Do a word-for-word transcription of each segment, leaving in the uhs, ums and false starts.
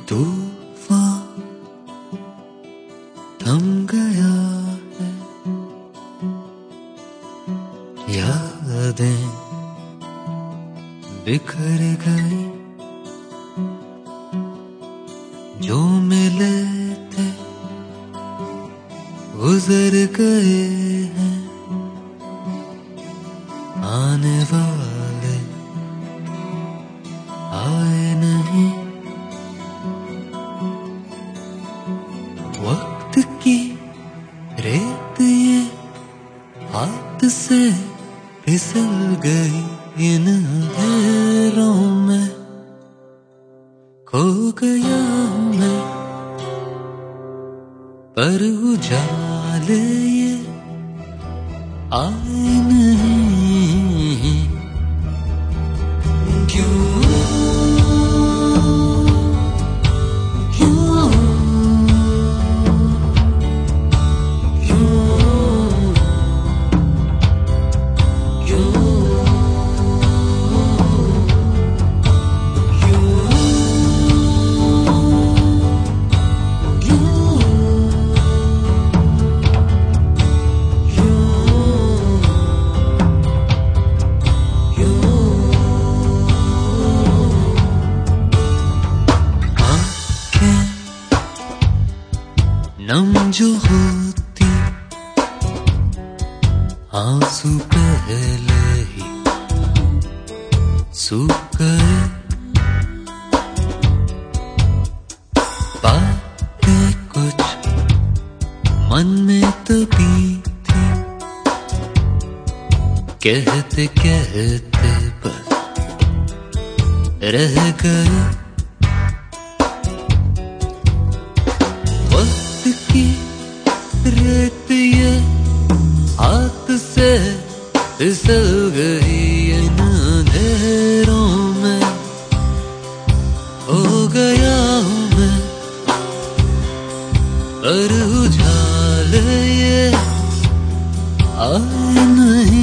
तूफान थम गया है, यादें बिखर गई, जो मिले थे गुजर गए हैं, आने वाले आए नहीं। वक्त की रेत ये हाथ से फिसल गई, इन अंधेरों में खो गया मैं, पर उजाले ये आए नहीं। क्यों नम जो होती, आंसू पहले ही सूख गए, बातें कुछ मन में तभी थी, कहते कहते बस रह गए। की रेत ये हाथ से फिसल गई, इन अंधेरों में हो गया हूँ मैं, पर उजाले ये आए नहीं।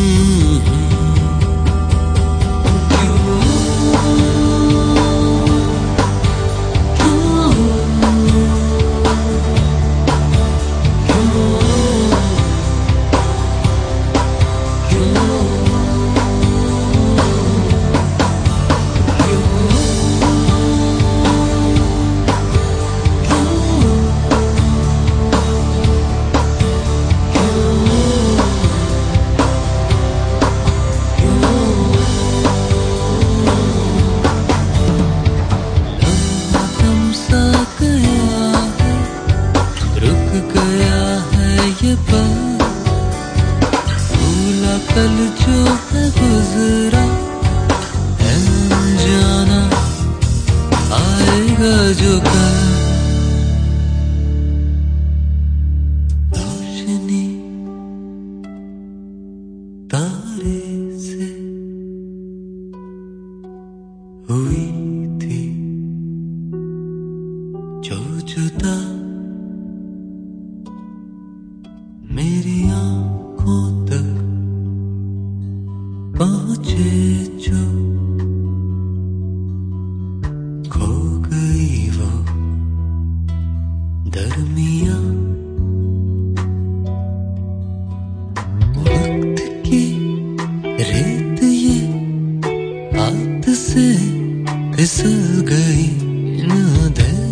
कल जो है गुजरा है जाना, आएगा जो कल। रोशनी तारे से हुई थी जो जुदा, मेरी आंखों तक पहुंचे जो, खो गई वो दरमिया। वक्त की रेत ये हाथ से फिसल गई, इन